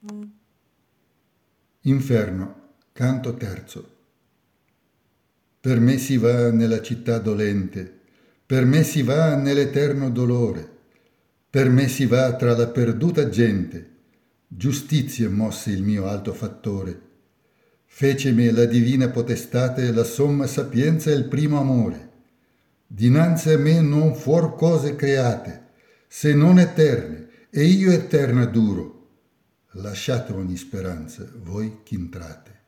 Inferno, canto terzo. Per me si va nella città dolente, per me si va nell'eterno dolore, per me si va tra la perduta gente. Giustizia mosse il mio alto fattore. Fecemi la divina potestate, la somma sapienza e il primo amore. Dinanzi a me non fuor cose create, se non eterne, e io eterna duro. Lasciate ogni speranza, voi ch'intrate.